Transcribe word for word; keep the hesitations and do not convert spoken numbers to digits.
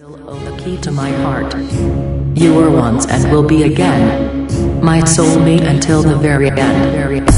still own the key to my heart. You were once and will be again my soulmate until the very end.